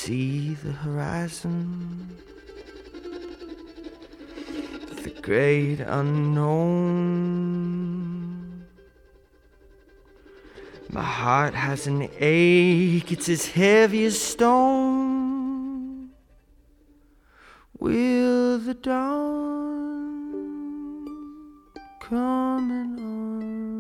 see the horizon, the great unknown. My heart has an ache, it's as heavy as stone. Will the dawn coming on?